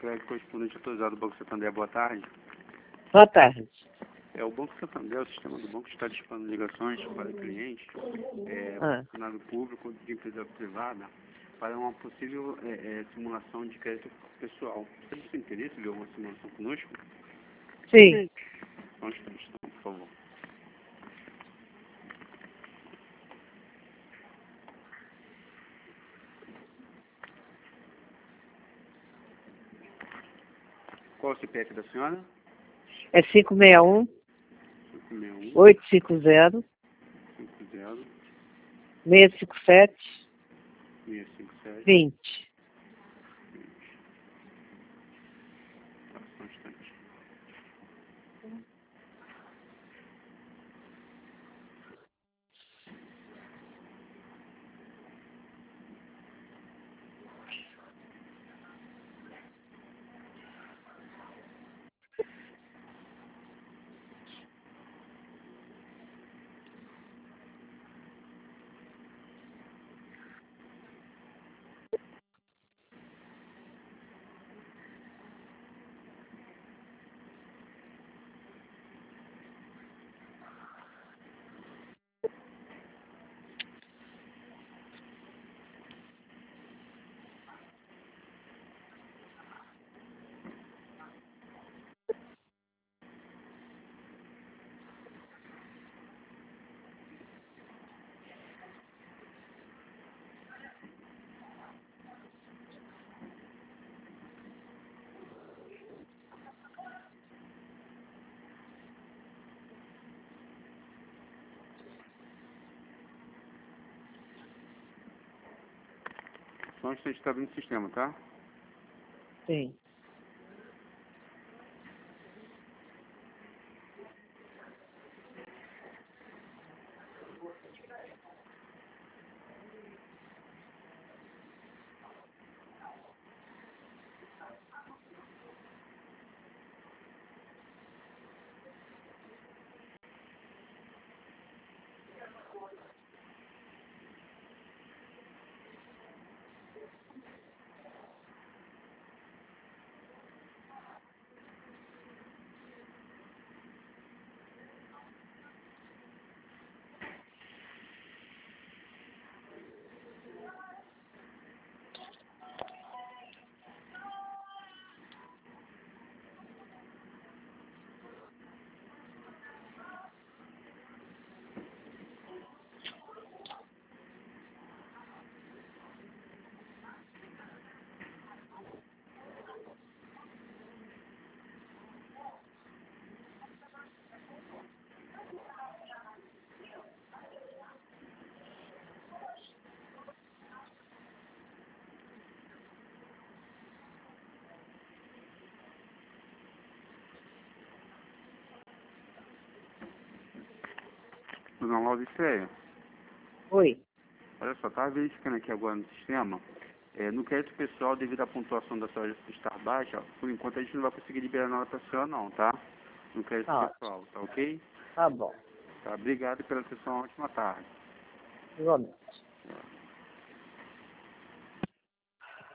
crédito correspondente autorizado do Banco Santander. Boa tarde. Boa tarde. O Banco Santander, o sistema do banco está disponibilizando ligações para clientes, funcionário público de empresa privada, para uma possível simulação de crédito pessoal. Você tem interesse em ver uma simulação conosco? Sim. Só um instante, então, por favor. Qual é o CPF da senhora? É 561 561 850 50 657 657 20. Só um instante. Só um instante, está abrindo o sistema, tá? Sim. Dona Laudicéia, Oi. olha só, estava verificando aqui agora no sistema. No crédito pessoal, devido à pontuação da senhora estar baixa, por enquanto a gente não vai conseguir liberar nada para a senhora não, tá? No crédito Tá. pessoal, tá ok? Tá bom. Tá, obrigado pela atenção, ótima tarde. Igualmente.